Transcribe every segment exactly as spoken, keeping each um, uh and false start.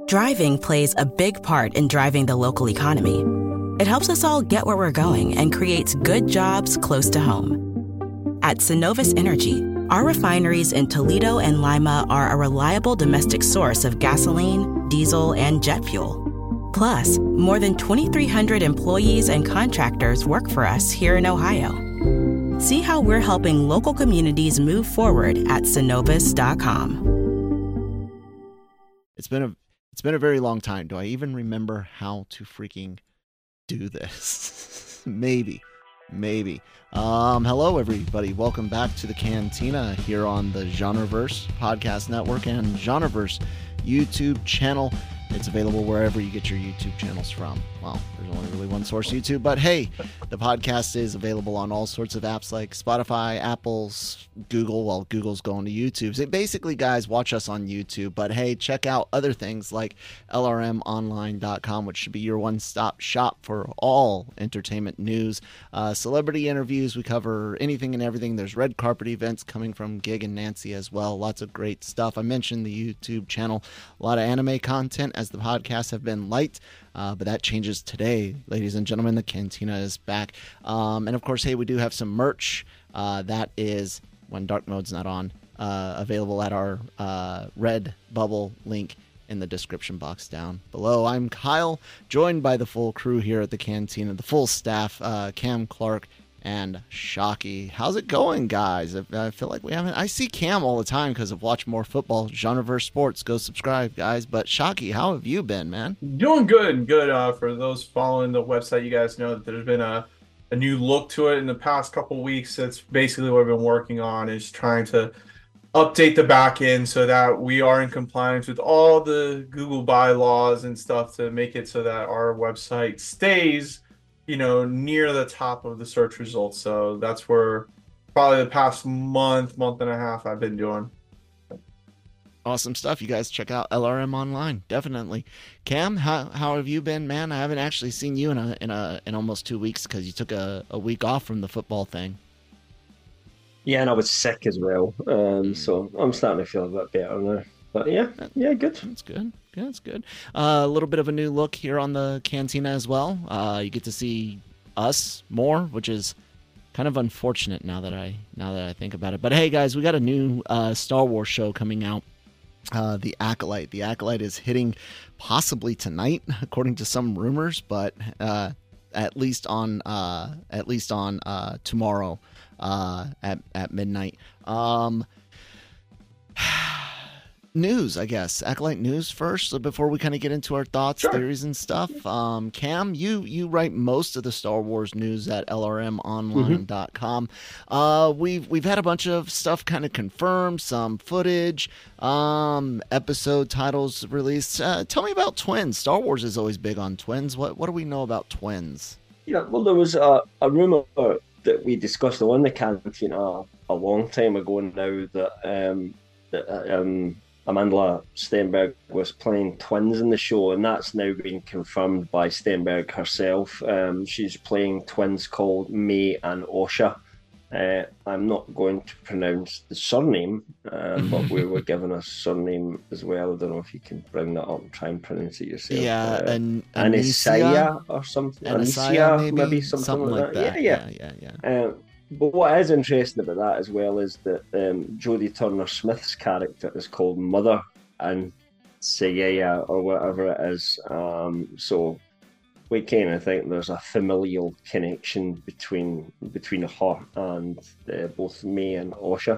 Driving plays a big part in driving the local economy. It helps us all get where we're going and creates good jobs close to home. At Synovus Energy, our refineries in Toledo and Lima are a reliable domestic source of gasoline, diesel, and jet fuel. Plus, more than twenty-three hundred employees and contractors work for us here in Ohio. See how we're helping local communities move forward at synovus dot com. It's been a it's been a very long time. Do I even remember how to freaking do this? Maybe. Maybe. Um, hello, everybody. Welcome back to the Cantina here on the Genreverse Podcast Network and Genreverse YouTube channel. It's available wherever you get your YouTube channels from. Well, there's only really one source, YouTube, but hey, the podcast is available on all sorts of apps like Spotify, Apple's, Google. Well, Google's going to YouTube. So basically, guys, watch us on YouTube, but hey, check out other things like L R M online dot com, which should be your one-stop shop for all entertainment news, uh, celebrity interviews. We cover anything and everything. There's red carpet events coming from Gig and Nancy as well. Lots of great stuff. I mentioned the YouTube channel, a lot of anime content as the podcasts have been light, uh, but that changes today, ladies and gentlemen. The Cantina is back. Um, and of course, hey, we do have some merch uh, that is, when dark mode's not on, uh, available at our uh, Red Bubble link in the description box down below. I'm Kyle, joined by the full crew here at the Cantina, the full staff, uh, Cam Clark and Shockey. How's it going, guys? I, I feel like we haven't... I see Cam all the time because of Watch More Football, Genreverse Sports. Go subscribe, guys. But Shockey, how have you been, man? Doing good. Good. Uh, for those following the website, you guys know that there's been a, a new look to it in the past couple weeks. That's basically what we've been working on, is trying to update the back end so that we are in compliance with all the Google bylaws and stuff to make it so that our website stays, you know, near the top of the search results. So that's where probably the past month, month and a half I've been doing. Awesome stuff. You guys check out L R M online, definitely. Cam, how how have you been, man? I haven't actually seen you in a in a in almost two weeks because you took a, a week off from the football thing. Yeah, and I was sick as well. Um, mm. So I'm starting to feel a bit better now. But yeah, yeah, good. That's good. Yeah, that's good. Uh, a little bit of a new look here on the Cantina as well. Uh, you get to see us more, which is kind of unfortunate now that I now that I think about it. But hey, guys, we got a new uh, Star Wars show coming out. Uh, the Acolyte. The Acolyte is hitting possibly tonight, according to some rumors, but uh, at least on uh, at least on uh, tomorrow uh, at at midnight. Um, News, I guess. Acolyte news first, so before we kind of get into our thoughts, sure. theories, and stuff. Um, Cam, you you write most of the Star Wars news at L R M online dot com. Mm-hmm. Uh, we've we've had a bunch of stuff kind of confirmed, some footage, um, episode titles released. Uh, tell me about twins. Star Wars is always big on twins. What what do we know about twins? Yeah, well, there was a, a rumor that we discussed on the Cantina a long time ago now that um that um. Amandla Stenberg was playing twins in the show, and that's now been confirmed by Stenberg herself. Um, she's playing twins called May and Osha. Uh, I'm not going to pronounce the surname, um, but we were given a surname as well. I don't know if you can bring that up and try and pronounce it yourself. Yeah, uh, an- Anisaya or something. Anisaya, maybe? maybe something, something like, like that. that. Yeah, yeah, yeah. yeah, yeah. Um, But what is interesting about that as well is that um, Jodie Turner-Smith's character is called Mother and Sayaya or whatever it is. Um, so we kind of think there's a familial connection between between her and uh, both May and Osha.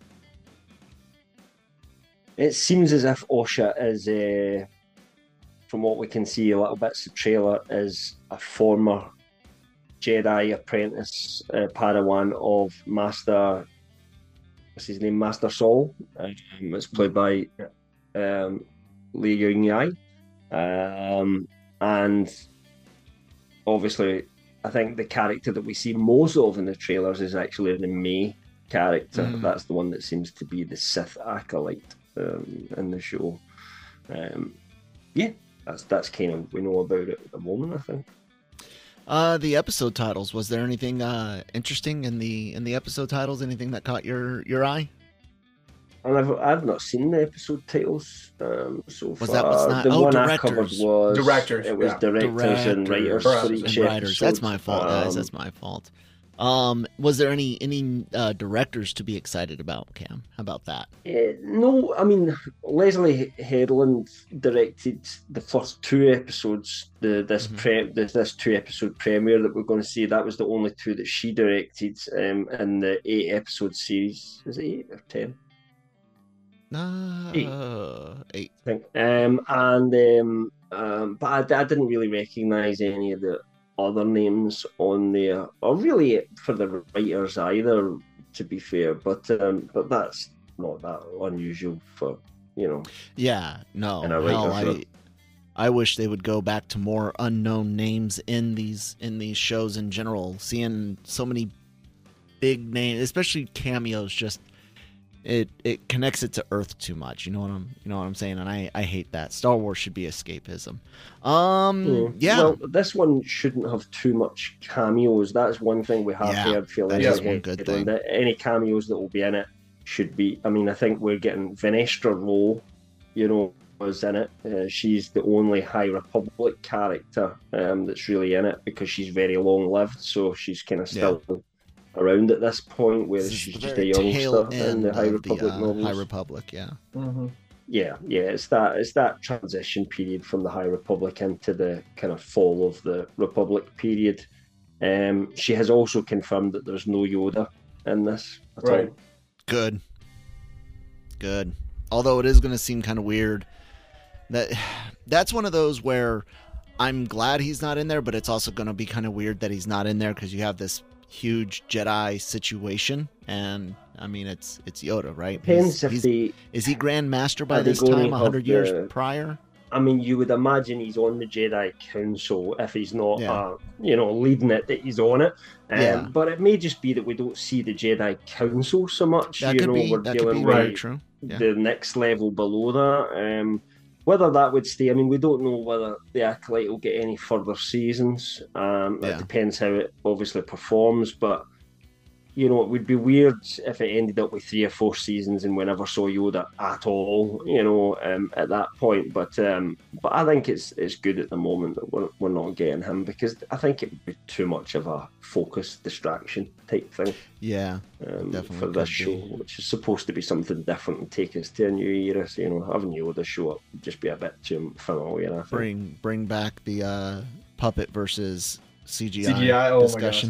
It seems as if Osha is, uh, from what we can see, a little bits of trailer, is a former Jedi apprentice, uh, Padawan of Master, what's his name, Master Saul. Um, it's played by um, Lee Yung-Yai. Um, and obviously, I think the character that we see most of in the trailers is actually the May character. Mm. That's the one that seems to be the Sith acolyte um, in the show. Um, yeah, that's that's kind of we know about it at the moment, I think. Uh, the episode titles. Was there anything uh, interesting in the in the episode titles? Anything that caught your, your eye? And I've I've not seen the episode titles um, so Was far. that what's not? The Oh, one I covered directors. was Directors, It was yeah. directors, and writers for Directors each and writers. episode. That's my fault, guys. Um, That's my fault. Um, was there any any uh, directors to be excited about, Cam? How about that? Uh, no, I mean Leslie Headland directed the first two episodes. The this Mhm. pre this, this two episode premiere that we're going to see. That was the only two that she directed um, in the eight episode series. Is it eight or ten? Uh, Eight. eight. I think. Um, and um, um, but I, I didn't really recognise any of the other names on there, or really for the writers either. To be fair, but um, but that's not that unusual for you know. Yeah, no. And a Hell, writer for- I I wish they would go back to more unknown names in these in these shows in general. Seeing so many big names, especially cameos, just it it connects it to Earth too much. You know what I'm you know what I'm saying? And I I hate that. Star Wars should be escapism. Um, Mm. yeah. Well, this one shouldn't have too much cameos. That's one thing we have Yeah, heard. For that is Leslie one good Headland, thing. that any cameos that will be in it should be. I mean, I think we're getting Venestra Lowe, you know, was in it. Uh, she's the only High Republic character um, that's really in it because she's very long lived, so she's kind of still around at this point, whereas This is she's the just a very tail youngster in end the High of Republic the, uh, novels. High Republic, yeah. Mm-hmm. Yeah, yeah, it's that it's that transition period from the High Republic into the kind of fall of the Republic period. Um, she has also confirmed that there's no Yoda in this at Right. all. Good. Good. Although it is going to seem kind of weird. That that's one of those where I'm glad he's not in there, but it's also going to be kind of weird that he's not in there because you have this huge Jedi situation, and I mean it's it's Yoda, right? Depends He's- if he's- they. is he Grand Master by Are they this going time, to a have hundred years the- prior? I mean, you would imagine he's on the Jedi Council if he's not, Yeah. uh, you know, leading it. That he's on it. Um, Yeah. But it may just be that we don't see the Jedi Council so much. That you could know, be we're that could dealing be with very true. Yeah. the next level below that. Um, whether that would stay, I mean, we don't know whether the Acolyte will get any further seasons. Um, Yeah. It depends how it obviously performs, but you know, it would be weird if it ended up with three or four seasons and we never saw Yoda at all. You know, um, at that point. But um, but I think it's it's good at the moment that we're we're not getting him because I think it would be too much of a focus distraction type thing. Yeah. Um, Definitely for this could show, be. which is supposed to be something different and take us to a new era. So, you know, having Yoda show up would just be a bit too familiar, I think. Bring bring back the uh, puppet versus C G I, C G I, oh my discussion.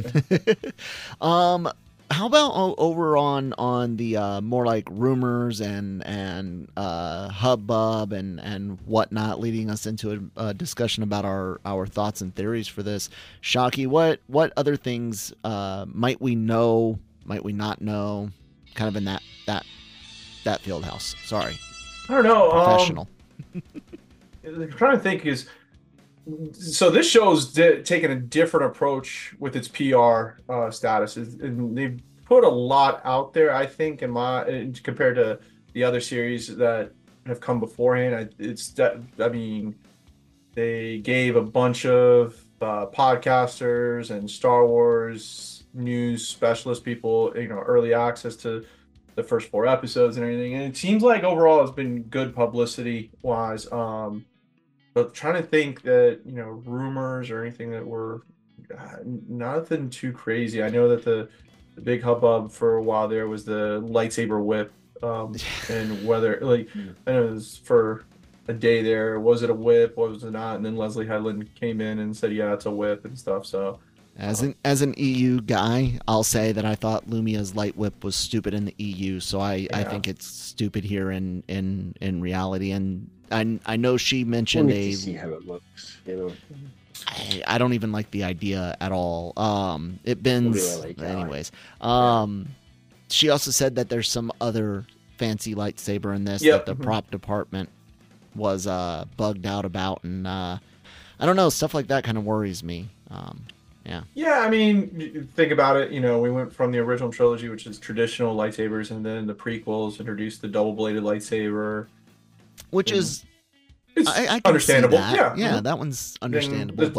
um, how about o- over on on the uh, more like rumors and and uh, hubbub and and whatnot, leading us into a, a discussion about our our thoughts and theories for this. Shocky, what what other things uh, might we know? Might we not know? Kind of in that that that field house. Sorry, I don't know. professional. Um, I'm trying to think is so this show's di- taken a different approach with its P R uh, status, and they've put a lot out there. I think, in my in, compared to the other series that have come beforehand, I, it's that I mean, they gave a bunch of uh, podcasters and Star Wars news specialist people, you know, early access to the first four episodes and everything, and it seems like overall it's been good publicity wise. Um, but trying to think that, you know, rumors or anything that were uh, nothing too crazy. I know that the, the big hubbub for a while there was the lightsaber whip, um, and whether like I know it was for a day there, was it a whip, was it not? And then Leslie Headland came in and said, yeah, it's a whip and stuff. So As an as an E U guy, I'll say that I thought Lumia's light whip was stupid in the E U, so I, I Yeah. think it's stupid here in, in, in reality. And I I know she We'll mentioned need a to see how it looks, you know. I, I don't even like the idea at all. Um, it bends Really like that. anyways. Um, she also said that there's some other fancy lightsaber in this Yep. that the Mhm. prop department was uh bugged out about, and uh, I don't know, stuff like that kind of worries me. Um, yeah. yeah, I mean, think about it. You know, we went from the original trilogy, which is traditional lightsabers, and then the prequels introduced the double-bladed lightsaber. Which Mhm. is It's I, I can understandable. See that. Yeah, yeah, mhm. that one's understandable. the- But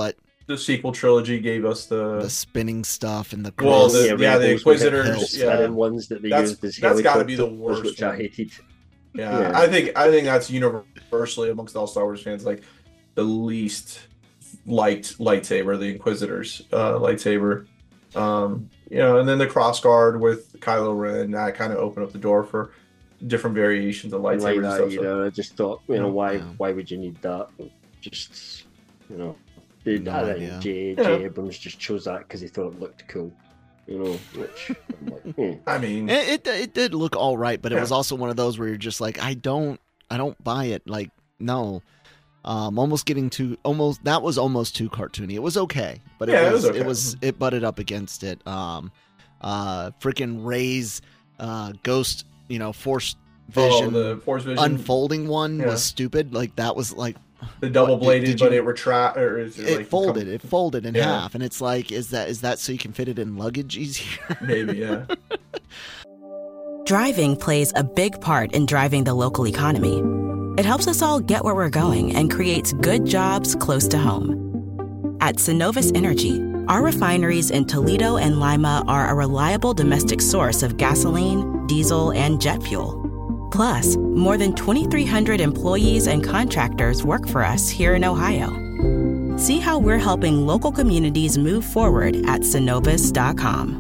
the sequel trilogy gave us the the spinning stuff and the well, cross. the, Yeah, yeah, the Rebels with the Inquisitors, hills, yeah, spinning ones that they That's- used as that's gotta be the helicopters, worst which I one. hated. yeah. Yeah. I think I think that's universally amongst all Star Wars fans like the least liked lightsaber, the Inquisitors uh, lightsaber. Um, you know, and then the cross guard with Kylo Ren that kind of opened up the door for different variations of And like lightsabers and that, stuff. you so- know, I just thought, you know, why Yeah. why would you need that? Just, you know, they, No I idea. think J. Yeah. J. Abrams just chose that because he thought it looked cool, you know. Which I'm like, hmm. I mean, It, it it did look all right, but it Yeah. was also one of those where you're just like, I don't I don't buy it. Like, no. Um, almost getting too almost that was almost too cartoony. It was okay, but it Yeah, it was was okay. it was it butted up against it. Um, uh, freaking Ray's uh ghost, you know, force vision oh, the Force Vision, unfolding one Yeah. was stupid. Like that was like the double bladed, did but you- it retract or is it, it like, folded. come- It folded in Yeah. half, and it's like, is that is that so you can fit it in luggage easier? Maybe, yeah. Driving plays a big part in driving the local economy. It helps us all get where we're going and creates good jobs close to home. At Synovus Energy, our refineries in Toledo and Lima are a reliable domestic source of gasoline, diesel, and jet fuel. Plus, more than twenty-three hundred employees and contractors work for us here in Ohio. See how we're helping local communities move forward at synovus dot com.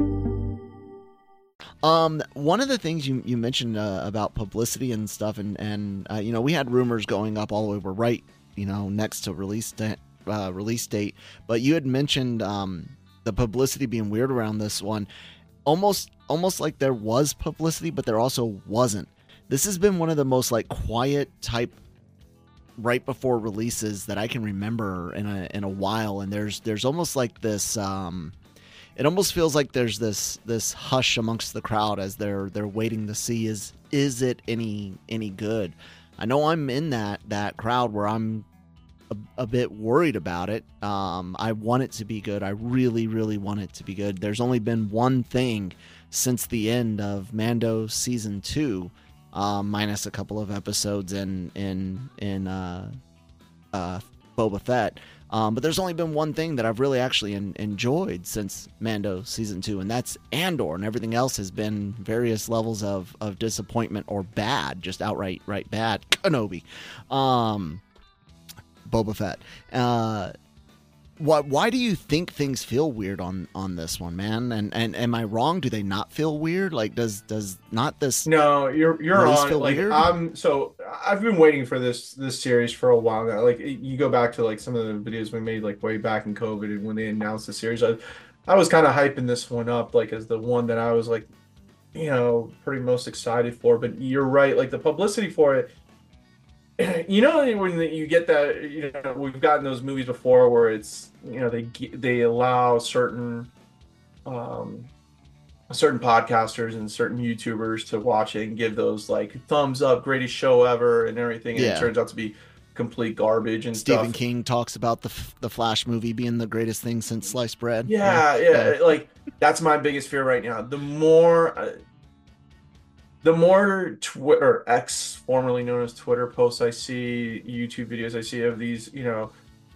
Um, one of the things you you mentioned uh, about publicity and stuff, and and uh, you know, we had rumors going up all the way. We're right, you know, next to release da- uh, release date, but you had mentioned um the publicity being weird around this one, almost almost like there was publicity, but there also wasn't. This has been one of the most like quiet type right before releases that I can remember in a in a while, and there's there's almost like this um. It almost feels like there's this this hush amongst the crowd as they're they're waiting to see is is it any any good. I know I'm in that that crowd where I'm a, a bit worried about it. Um, I want it to be good. I really really want it to be good. There's only been one thing since the end of Mando season two, um, minus a couple of episodes in in in uh, uh, Boba Fett. Um, but there's only been one thing that I've really actually en- enjoyed since Mando season two, and that's Andor, and everything else has been various levels of, of disappointment or bad, just outright right bad. Kenobi, um, Boba Fett. Uh, what? Why do you think things feel weird on, on this one, man? And and am I wrong? Do they not feel weird? Like, does does not this? No, you're you're Release on. feel Like weird? I'm so I've been waiting for this this series for a while now. Like you go back to like some of the videos we made like way back in COVID and when they announced the series. I I was kind of hyping this one up like as the one that I was like, you know, pretty most excited for. But you're right, like the publicity for it. You know, when you get that, you know, we've gotten those movies before where it's, you know, they they allow certain um certain podcasters and certain YouTubers to watch it and give those like thumbs up, greatest show ever and everything, and Yeah. it turns out to be complete garbage and Stephen stuff. King talks about the f- the Flash movie being the greatest thing since sliced bread. Yeah, yeah, like that's my biggest fear right now. The more, uh, the more Twitter, X, formerly known as Twitter, posts I see, YouTube videos I see of these, you know,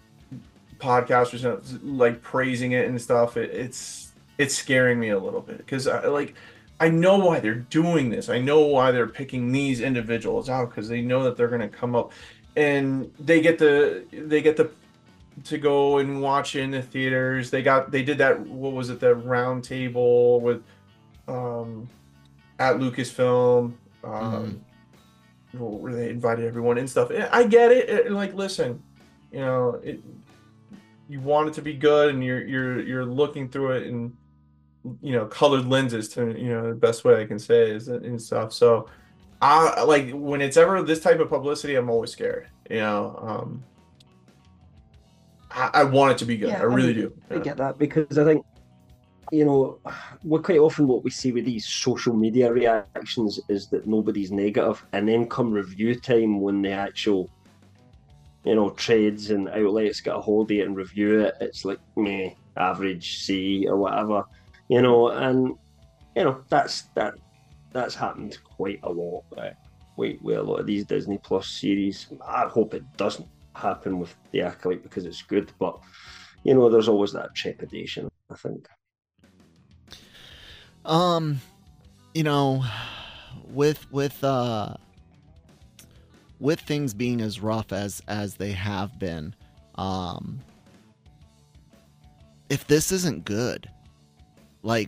podcasters uh, like praising it and stuff. It, it's it's scaring me a little bit because I like. I know why they're doing this. I know why they're picking these individuals out because they know that they're going to come up, and they get the they get the to go and watch it in the theaters. They got they did that. What was it? That round table with um at Lucasfilm, um, where they invited everyone and stuff. I get it. it. Like, listen, you know, it, you want it to be good, and you're you're you're looking through it and. You know, colored lenses to, you know, the best way I can say is and stuff. So I like when it's ever this type of publicity, I'm always scared, you know. um I, I want it to be good. Yeah, I really I- do. I Yeah. get that because I think, you know, what quite often what we see with these social media reactions is that nobody's negative, and then come review time when the actual, you know, trades and outlets get a hold of it and review it, it's like meh, average, C or whatever, you know, and you know that's that that's happened quite a lot. Right? With, with a lot of these Disney Plus series. I hope it doesn't happen with The Acolyte because it's good, but you know, there's always that trepidation, I think. Um, you know, with with uh with things being as rough as as they have been, um, if this isn't good, like,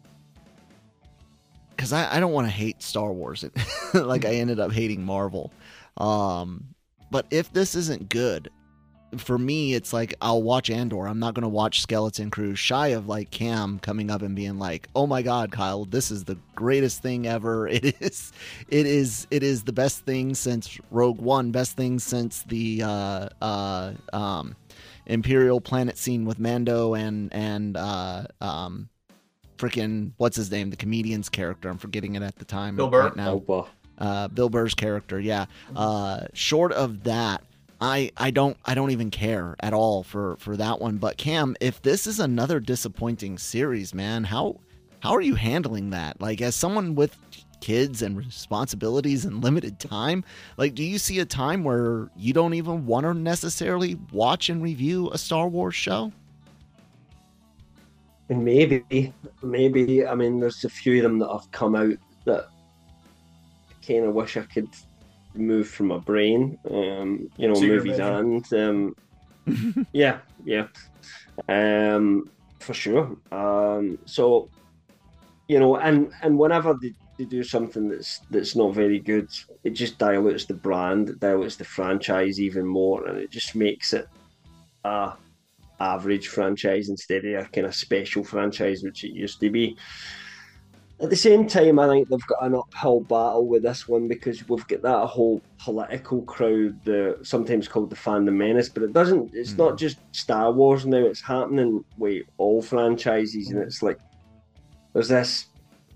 because I, I don't want to hate Star Wars, like I ended up hating Marvel, um, but if this isn't good, for me, it's like I'll watch Andor. I'm not going to watch Skeleton Crew, shy of like Cam coming up and being like, "Oh my God, Kyle, this is the greatest thing ever. It is, it is, it is the best thing since Rogue One, best thing since the uh, uh, um, Imperial planet scene with Mando and and uh, um, freaking what's his name, the comedian's character. I'm forgetting it at the time. Bill Burr. Right now. Bill Burr. Uh, Bill Burr's character. Yeah. Uh, short of that. I, I don't I don't even care at all for, for that one. But Cam, if this is another disappointing series, man, how how are you handling that? Like, as someone with kids and responsibilities and limited time, like, do you see a time where you don't even want to necessarily watch and review a Star Wars show? Maybe, maybe. I mean, there's a few of them that have come out that I kind of wish I could move from my brain, um, you know, Secret movies Invasion. and um, yeah, yeah, um, for sure. Um, so, you know, and and whenever they, they do something that's that's not very good, it just dilutes the brand, it dilutes the franchise even more, and it just makes it a average franchise instead of a kind of special franchise, which it used to be. At the same time, I think they've got an uphill battle with this one because we've got that whole political crowd, the sometimes called the fandom menace, but it doesn't. It's mm. not just Star Wars now; it's happening with all franchises, mm. and it's like there's this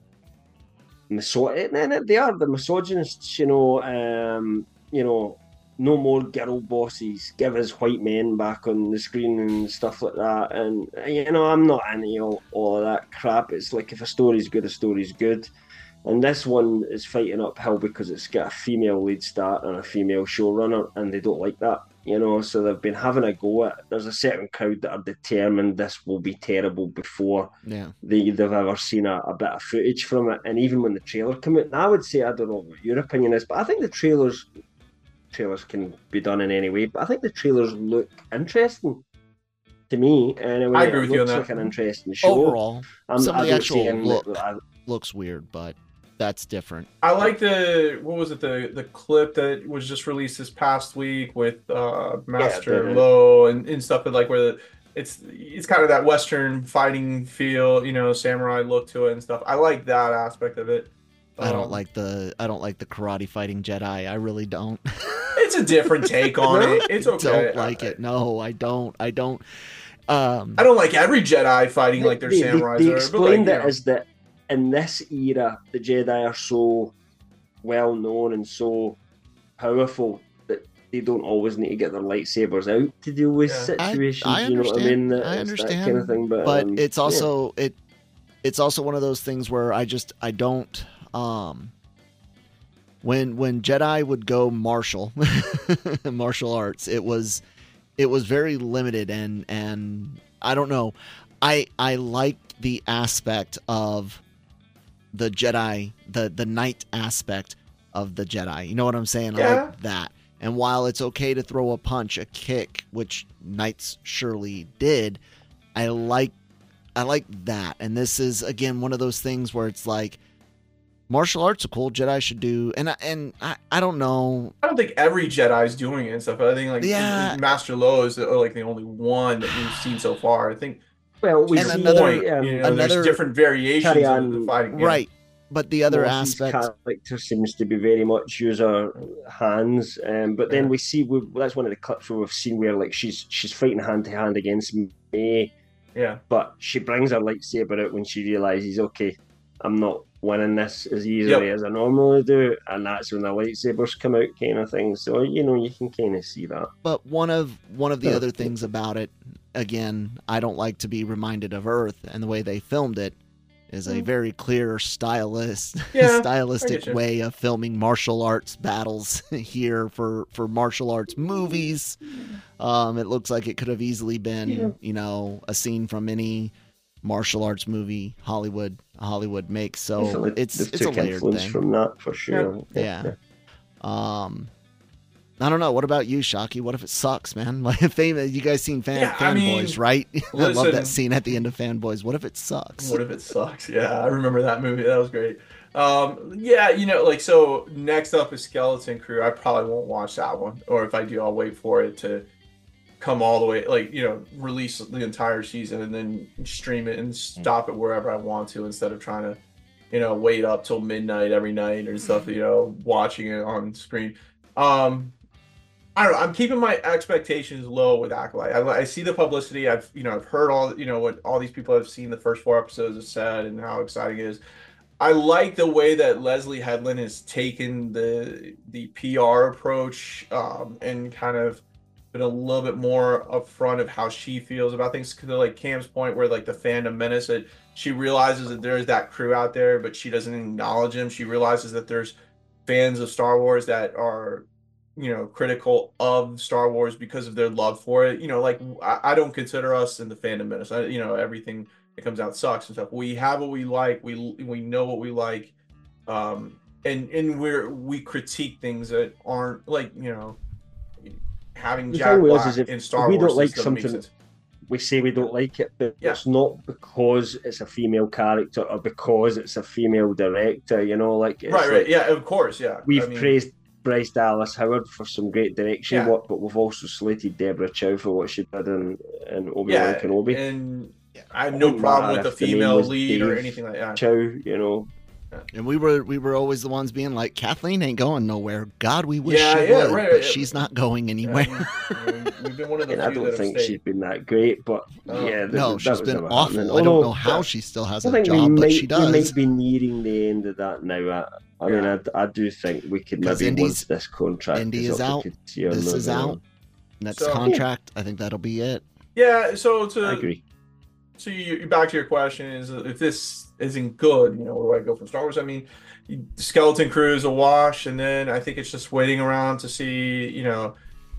miso- and they are the misogynists, you know. Um, you know, no more girl bosses. Give us white men back on the screen and stuff like that. And, you know, I'm not into all, all of that crap. It's like if a story's good, a story's good. And this one is fighting uphill because it's got a female lead star and a female showrunner, and they don't like that, you know. So they've been having a go at it. There's a certain crowd that are determined this will be terrible before yeah. they, they've ever seen a, a bit of footage from it. And even when the trailer came out, and I would say, I don't know what your opinion is, but I think the trailers... trailers can be done in any way, but I think the trailers look interesting to me. Anyway, I agree with it you on looks that. like an interesting show. Overall, I'm, some of the actual look I, looks weird, but that's different. I like the what was it the the clip that was just released this past week with uh, Master yeah, Lo and, and stuff that like where the, it's it's kind of that Western fighting feel, you know, samurai look to it and stuff. I like that aspect of it. I don't um, like the I don't like the karate fighting Jedi. I really don't. It's a different take on it. It's okay. I don't like I, it. No, I don't. I don't. Um, I don't like every Jedi fighting like their they, samurais. They, they are, explained but like, it as that in this era, the Jedi are so well known and so powerful that they don't always need to get their lightsabers out to deal with Yeah. situations. I, I you know what I mean? That, I it's understand. that kind of thing, but, but um, it's also yeah. it. It's also one of those things where I just I don't. Um, when when Jedi would go martial martial arts, it was it was very limited and and I don't know. I I liked the aspect of the Jedi, the the knight aspect of the Jedi. You know what I'm saying? Yeah. I like that. And while it's okay to throw a punch, a kick, which knights surely did, I like I like that. And this is again one of those things where it's like martial arts are cool. Jedi should do, and I, and I, I don't know. I don't think every Jedi's doing it and stuff. I think like Yeah. Master Lo is like the only one that we've seen so far. I think. Well, we And see another- point, um, you know, another- there's different variations Carry of on. the fighting. Yeah. Right. But the other Morris's aspect, character seems to be very much use her hands, um, but then Yeah. we see we, that's one of the clips where we've seen where like she's she's fighting hand to hand against May, Yeah. but she brings her lightsaber out when she realizes, okay, I'm not winning this as easily Yep. as I normally do, and that's when the lightsabers come out, kind of thing. So you know you can kind of see that. but one of one of the Yeah. other things about it, again, I don't like to be reminded of Earth and the way they filmed it. is a very clear stylist, Yeah, stylistic I get you. way of filming martial arts battles here for, for martial arts movies. Um, it looks like it could have easily been, Yeah. you know, a scene from any martial arts movie Hollywood Hollywood makes. So Definitely, it's they've it's a took layered influence thing. from that for sure. Yeah. Um, I don't know. What about you, Shockey? What if it sucks, man? Like, fam- you guys seen fan Yeah, I Fanboys, mean, right? I love listen- that scene at the end of Fanboys. What if it sucks? What if it sucks? Yeah, I remember that movie. That was great. Um, yeah, you know, like, so next up is Skeleton Crew. I probably won't watch that one, or if I do, I'll wait for it to come all the way, like, you know, release the entire season and then stream it and stop it wherever I want to, instead of trying to, you know, wait up till midnight every night or stuff, you know, watching it on screen. Um, I don't know. I'm keeping my expectations low with Acolyte. I, I see the publicity. I've, you know, I've heard all, you know, what all these people have seen the first four episodes have said and how exciting it is. I like the way that Leslie Headland has taken the the P R approach, um, and kind of been a little bit more upfront of how she feels about things. Because, like Cam's point, where like the fandom menace, that she realizes that there's that crew out there, but she doesn't acknowledge them. She realizes that there's fans of Star Wars that are, you know, critical of Star Wars because of their love for it. You know, like, I, I don't consider us in the fandom menace. I, you know, everything that comes out sucks and stuff. We have what we like. We we know what we like, um, and and we're we critique things that aren't, like, you know, having The Jack thing was, Black is if in Star we Wars don't like just doesn't make something- sense. We say we don't like it, but Yeah. it's not because it's a female character or because it's a female director. You know, like it's Right, right, like, yeah, of course, yeah. We've I mean, praised Bryce Dallas Howard for some great direction Yeah. work, but we've also slated Deborah Chow for what she did in, in Obi-Wan yeah, Kenobi. and I have It no wouldn't problem matter with the if the name female was lead or Dave anything like that. Chow, you know, And we were we were always the ones being like, Kathleen ain't going nowhere. God, we wish Yeah, she yeah, would, right, but right. she's not going Yeah, anywhere. we- we- we've been one of the and I few don't that have think stayed. she's been that great, but Oh. yeah, th- no, that she's was been never awful. happening. I don't Although, know how yeah. she still has I a think we job, might, but she does. we might be nearing the end of that now. I, I mean, Yeah. I, I do think we could 'Cause maybe, Indy's- once this contract Indy is is up, we out, could see her this is moving out. on. Next So- contract, I think that'll be it. Yeah, so I to agree. so you you- back to your question is, if this isn't good, you know, where do I go from Star Wars? I mean, Skeleton Crew is a wash, and then I think it's just waiting around to see, you know,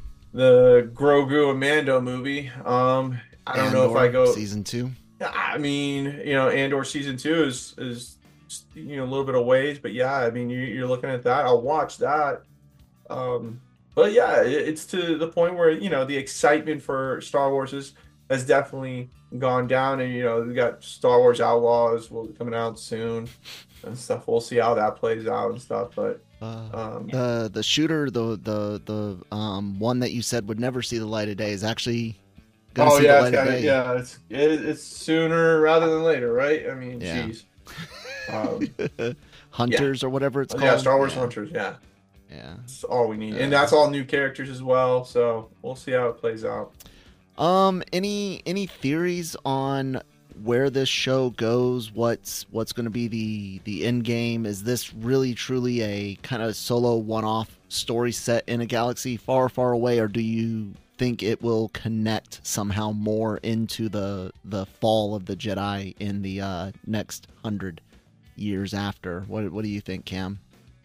the Grogu and Mando movie. Um, I don't know if I Andor, go. season two. I mean, you know, Andor season two is is you know, a little bit of ways, but yeah, I mean, you, you're looking at that. I'll watch that. Um, but yeah, it, it's to the point where, you know, the excitement for Star Wars is has definitely gone down, and you know, we got Star Wars Outlaws will be coming out soon and stuff. We'll see how that plays out and stuff, but Uh, um, the the shooter, the the the um one that you said would never see the light of day, is actually gonna oh see yeah, the it's light of kinda, day. yeah, it's it, it's sooner rather than later, right? I mean, Yeah. jeez. Um, Hunters or whatever it's called. yeah, Star Wars yeah. Hunters, yeah. Yeah. That's all we need, and Uh, that's all new characters as well. So we'll see how it plays out. Um. Any any theories on where this show goes? What's what's going to be the the end game? Is this really truly a kind of solo one-off story set in a galaxy far far away, or do you think it will connect somehow more into the the fall of the Jedi in the uh, next hundred years after? What what do you think, Cam?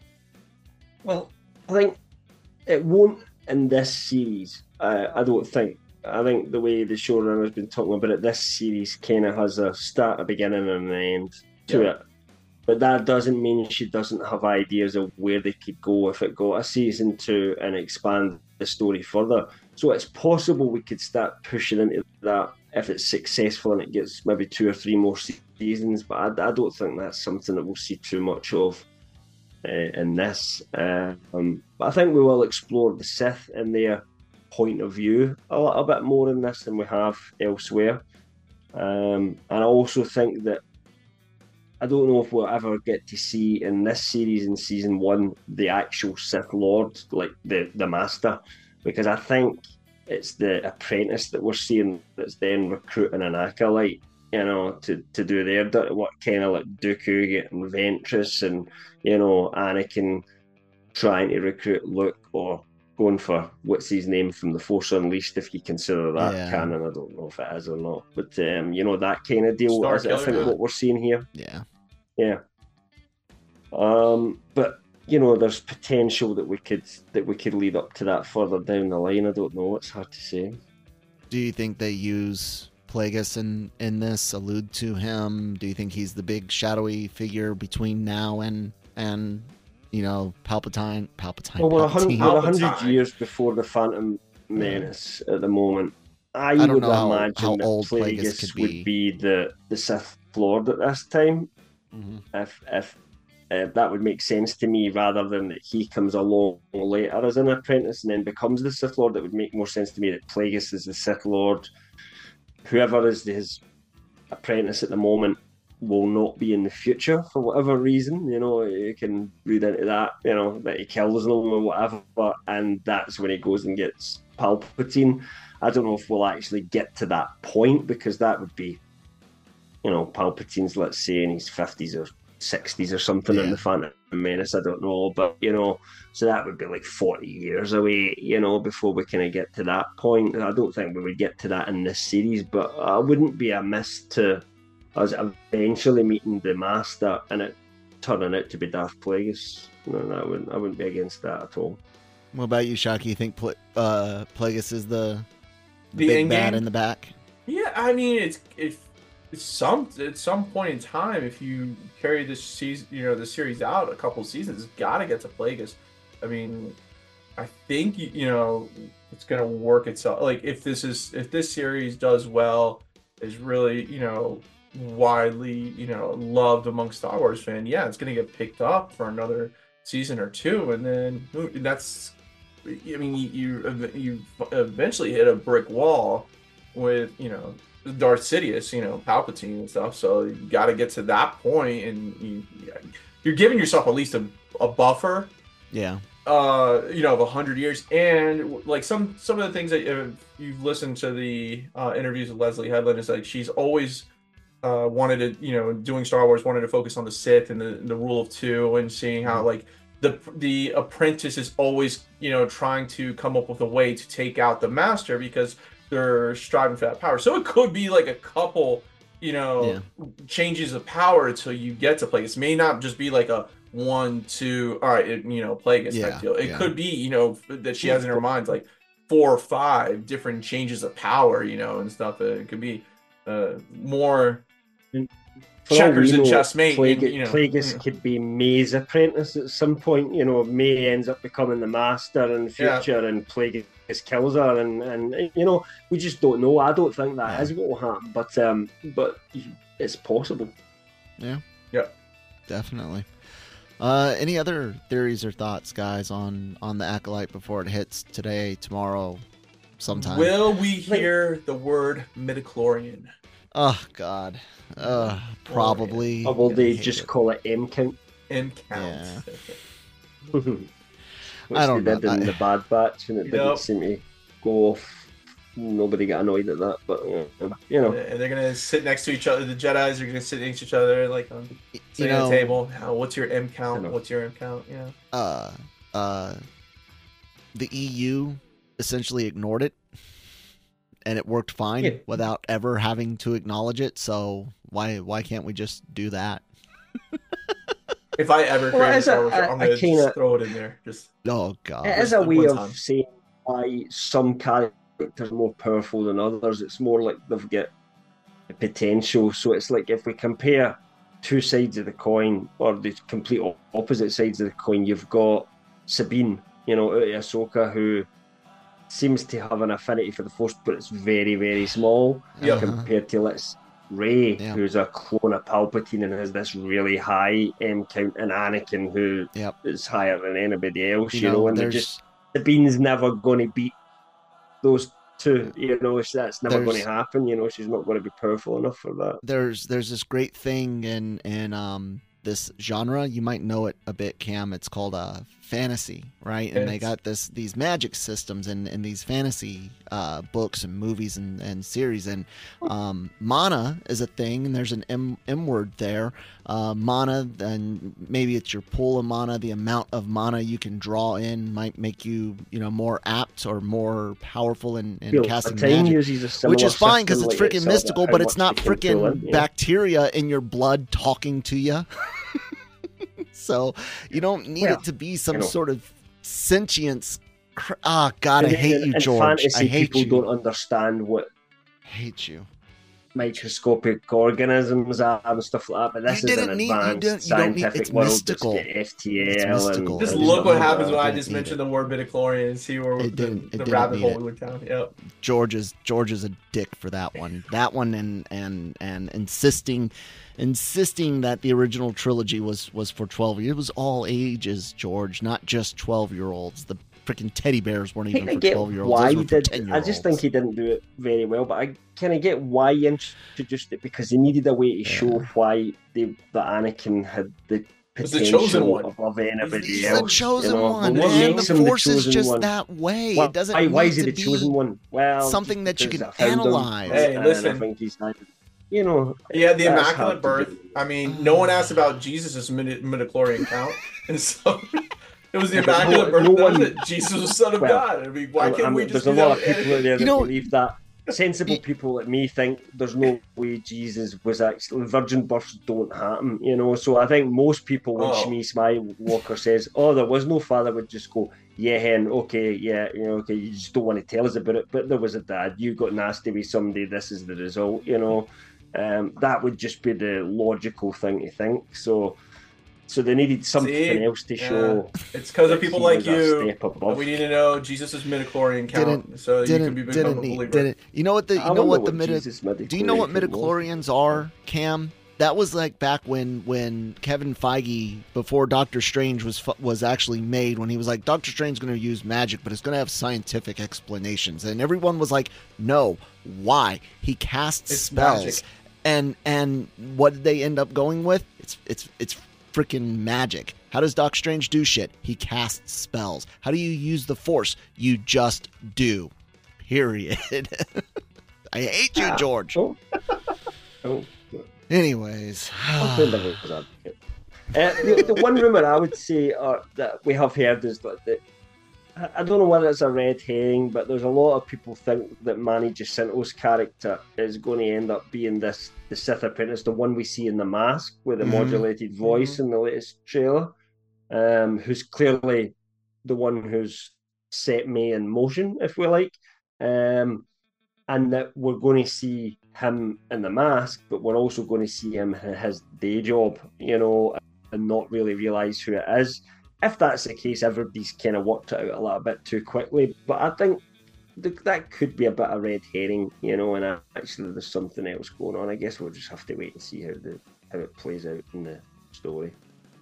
Well, I think it won't in this series. Uh, I don't think. I think the way the showrunner's been talking about it, this series kind of has a start, a beginning, and an end to Yeah. it. But that doesn't mean she doesn't have ideas of where they could go if it got a season two and expand the story further. So it's possible we could start pushing into that if it's successful and it gets maybe two or three more seasons. But I, I don't think that's something that we'll see too much of uh, in this. Uh, um, but I think we will explore the Sith and their point of view a little bit more in this than we have elsewhere. Um, and I also think that I don't know if we'll ever get to see in this series in season one the actual Sith Lord, like the, the Master, because I think it's the apprentice that we're seeing that's then recruiting an acolyte, you know, to, to do their dirty work, kind of like Dooku getting Ventress and, you know, Anakin trying to recruit Luke, or going for what's his name from The Force Unleashed, if you consider that Yeah. canon. I don't know if it is or not, but um, you know, that kind of deal Star is, I Killer, think, yeah. what we're seeing here. Yeah. Yeah. Um, but you know, there's potential that we could that we could lead up to that further down the line. I don't know. It's hard to say. Do you think they use Plagueis in, in this, allude to him? Do you think he's the big shadowy figure between now and, and you know, Palpatine? Palpatine, Well, we're a hundred, Palpatine. we're a hundred Palpatine. years before the Phantom Menace at the moment. I, I don't would know how- imagine how that old Plagueis Plagueis could would be. be the, the Sith Lord at this time. Mhm. If if uh, that would make sense to me, rather than that he comes along later as an apprentice and then becomes the Sith Lord. That would make more sense to me that Plagueis is the Sith Lord. Whoever is his apprentice at the moment will not be in the future for whatever reason. You know, you can read into that, you know, that he kills them or whatever, and that's when he goes and gets Palpatine. I don't know if we'll actually get to that point, because that would be, you know, Palpatine's, let's say, in his fifties or sixties or something Yeah. in the Phantom Menace. I don't know, but you know, so that would be like forty years away, you know, before we kind of get to that point. I don't think we would get to that in this series, but I wouldn't be amiss to us eventually meeting the Master and it turning out to be Darth Plagueis. No, no, I wouldn't. I wouldn't be against that at all. What about you, Shocky? You think Pla- uh, Plagueis is the, the, The big end bad game? in the back? Yeah, I mean, it's if it's some at some point in time, if you carry this season, you know, the series out a couple seasons, it's got to get to Plagueis. I mean, I think you, you know it's gonna work itself. Like if this is if this series does well, is really you know widely you know loved among Star Wars fans, yeah, it's gonna get picked up for another season or two, and then that's. I mean, you you eventually hit a brick wall with you know Darth Sidious, you know Palpatine and stuff. So you got to get to that point, and you, you're giving yourself at least a, a buffer, Yeah. uh, you know, of a hundred years. And like some some of the things that if you've listened to the uh, interviews with Leslie Headland, is like she's always uh, wanted to, you know, doing Star Wars, wanted to focus on the Sith and the the rule of two, and seeing how like. The, the apprentice is always, you know, trying to come up with a way to take out the master because they're striving for that power. So it could be like a couple, you know, Yeah. changes of power until you get to Plagueis. It may not just be like a one, two, all right, it, you know, Plagueis Yeah, type deal. It yeah. could be, you know, that she has in her mind like four or five different changes of power, you know, and stuff. It could be uh, more. For all Checkers we and know, chessmate, Plague- and, you know, Plagueis yeah. could be May's apprentice at some point. You know, May ends up becoming the Master in the Yeah. future, and Plagueis kills her, and, and you know, we just don't know. I don't think that Yeah. is what will happen, but um, but it's possible. Yeah. Yeah. Definitely. Uh, any other theories or thoughts, guys, on, on the Acolyte before it hits today, tomorrow, sometime? Will we hear the word midichlorian? Oh, God. Uh, probably. Or will Gonna they hate just it. call it M count? M count. Yeah. Which I don't they know. did in I- the Bad Batch, and it didn't Yep. seem to go off. Nobody got annoyed at that, but you know, you know. And they're gonna sit next to each other. The Jedi's are gonna sit next to each other, like on You sitting at know, a table. Oh, what's your M I count? know. What's your M count? Yeah. uh, uh, the E U essentially ignored it, and it worked fine Yeah. without ever having to acknowledge it. So why why can't we just do that? If I ever Well, create a as a- Star Wars, show, I- I'm I gonna kinda- just throw it in there. Just Oh God! It is Just a the way one of time. saying why some characters are more powerful than others. It's more like they've got the potential. So it's like if we compare two sides of the coin, or the complete o- opposite sides of the coin, you've got Sabine, you know, out of Ahsoka, who seems to have an affinity for the Force, but it's very, very small Yep. Uh-huh. compared to, let's Rey, Yeah. who's a clone of Palpatine and has this really high M count, and Anakin, who Yep. is higher than anybody else, you, You know, know, and they're there's just Sabine's never going to beat those two, you know, so that's never going There's- to happen, you know, she's not going to be powerful enough for that. there's there's this great thing in in um this genre. You might know it a bit, Cam. It's called uh, fantasy, right? And It's... they got this these magic systems and, and these fantasy uh, books and movies and, and series. And um, mana is a thing, and there's an M, M word there. Uh, mana, and maybe it's your pool of mana. The amount of mana you can draw in might make you, you know, more apt or more powerful in, in Feel casting Time magic. uses a Which is similar fine because system, it's like freaking how mystical, but it's much not you can fill freaking in, yeah. bacteria in your blood talking to you. So you don't need Well, it to be some you know. sort of sentience. Cr- Ah, God, I And- hate and- you, and George. fantasy I hate people you. don't understand what Hate you. microscopic organisms are and stuff like that. But this You is an didn't need- you advanced don't- you don't need- scientific it's world. mystical. That's got F T L It's mystical. and Just It look didn't what need happens it. when I Didn't just need mentioned it. the word midichlorian and see where It the, didn't- it the didn't rabbit need hole it. we went down. Yep. George is George is a dick for that one. That one and and and insisting insisting that the original trilogy was was for twelve. It was all ages, George, not just twelve year olds. The freaking teddy bears weren't I even kind for of get twelve year olds. why Those he were for did. ten year I olds. just think he didn't do it very well, but I kind of get why he introduced it because he needed a way to Yeah. show why they, that Anakin had the Was the potential chosen one. above anybody He's else. the chosen you know? one, But what and makes the him the force is chosen just one? that way. Why, It doesn't why, why need is he to the be chosen one? Well, something that you because can I found him, analyze. Hey, and listen. I think he's not, you know. Yeah, the that's Immaculate hard to Birth. do. I mean, no one asked about Jesus' midi- midichlorian count, and so it was the Yeah, but no- Immaculate Birth. no that was one- it. Jesus was the Son of Well, God. I mean, why I- can't I we mean, just there's do a that lot of with people out Anakin? there You that know- believe that. Sensible people like me think there's no way Jesus was actually virgin births don't happen, you know. So I think most people when Oh. Shmi Walker says, "Oh, there was no father," would just go, "Yeah, hen, okay, yeah, you know, okay." You just don't want to tell us about it, but there was a dad. You got nasty with somebody. This is the result, you know. Um, that would just be the logical thing to think. So, so they needed something See? else to Yeah. show. It's because that of people he like was a you step that above. we need to know Jesus' midichlorian count, Didn't- so you can Didn't be become didn't a need, believer. didn't you know what the I you know don't what the midi- Jesus Do you know what midichlorian was. midichlorians are, Cam? That was like back when when Kevin Feige, before Doctor Strange was fu- was actually made, when he was like, Doctor Strange's going to use magic, but it's going to have scientific explanations, and everyone was like, no, why? He casts It's spells, magic. and and what did they end up going with? It's it's it's freaking magic. How does Doctor Strange do shit? He casts spells. How do you use the Force? You just do. Period. I hate you, George. Oh. Oh. Anyways, I'll play devil's advocate. Uh, the, the one rumor I would say uh, that we have heard is that, that I I don't know whether it's a red herring, but there's a lot of people think that Manny Jacinto's character is going to end up being this the Sith apprentice, the one we see in The Mask with the Mhm. modulated voice in the latest trailer, um, who's clearly the one who's set me in motion, if we like, um, and that we're going to see him in The Mask, but we're also going to see him in his day job, you know, and not really realise who it is. If that's the case, everybody's kind of worked it out a little bit too quickly. But I think th- that could be a bit of red herring, you know, and actually there's something else going on. I guess we'll just have to wait and see how the how it plays out in the story.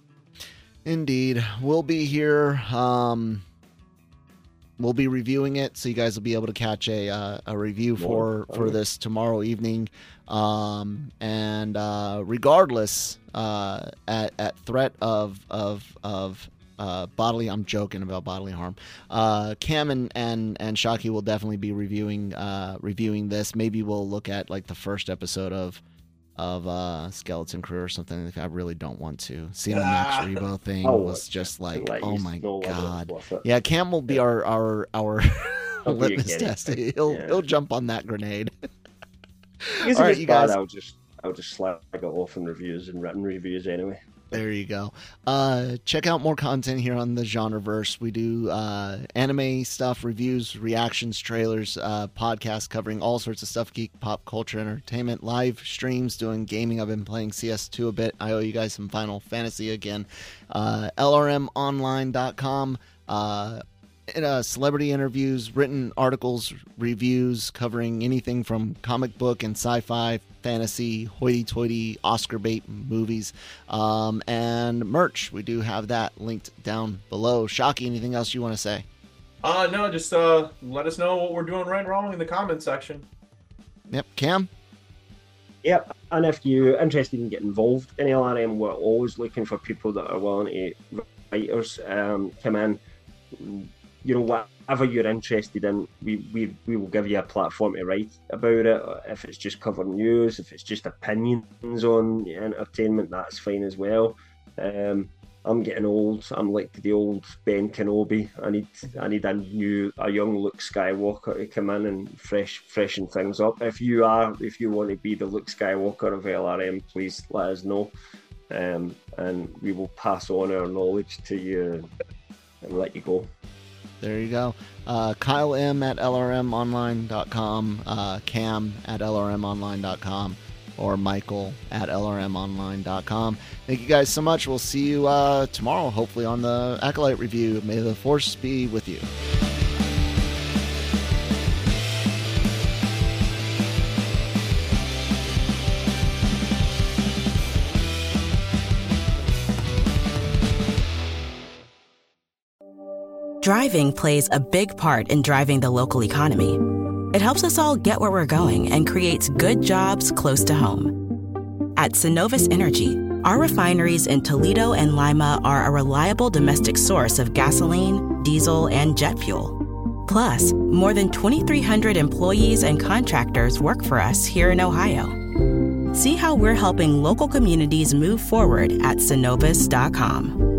indeed, we'll be here. Um, we'll be reviewing it, so you guys will be able to catch a uh, a review for for this tomorrow evening. Um, and uh, regardless, uh, at at threat of of of uh, bodily, I'm joking about bodily harm. Uh, Cam and and and Shockey will definitely be reviewing uh, reviewing this. Maybe we'll look at like the first episode of of uh, Skeleton Crew or something. I really don't want to. Seeing the Max Ah. Rebo thing Oh, was just like, Like, oh you my know whether it's god. worth it. Yeah, Cam will be our our our He'll be a litmus guinea test. pig, He'll yeah. he'll jump on that grenade. Because All if right, it's you bad, guys. I'll just I'll just slag it off in reviews and written reviews anyway. There you go. Uh, check out more content here on the Genreverse. We do uh, anime stuff, reviews, reactions, trailers, uh, podcasts covering all sorts of stuff, geek, pop culture, entertainment, live streams, doing gaming. I've been playing C S two a bit. I owe you guys some Final Fantasy again. Uh, L R M online dot com. Uh, in, uh, celebrity interviews, written articles, reviews covering anything from comic book and sci-fi, fantasy, hoity-toity, Oscar bait movies, um, and merch. We do have that linked down below. Shockey, anything else you want to say? Uh, no, just uh, let us know what we're doing right and wrong in the comment section. Yep, Cam? Yep, and if you're interested in getting involved in L R M, we're always looking for people that are willing to writers um, come in. You know, whatever you're interested in, we, we we will give you a platform to write about it. If it's just covering news, if it's just opinions on entertainment, that's fine as well. Um, I'm getting old. I'm like the old Ben Kenobi. I need I need a new, a young Luke Skywalker to come in and fresh freshen things up. If you are, if you want to be the Luke Skywalker of L R M, please let us know, um, and we will pass on our knowledge to you and let you go. There you go. Uh, Kyle M at L R M online dot com, uh, Cam at L R M online dot com, or Michael at L R M online dot com. Thank you guys so much. We'll see you uh, tomorrow, hopefully on the Acolyte review. May the Force be with you. Driving plays a big part in driving the local economy. It helps us all get where we're going and creates good jobs close to home. At Synovus Energy, our refineries in Toledo and Lima are a reliable domestic source of gasoline, diesel, and jet fuel. Plus, more than twenty-three hundred employees and contractors work for us here in Ohio. See how we're helping local communities move forward at Synovus dot com.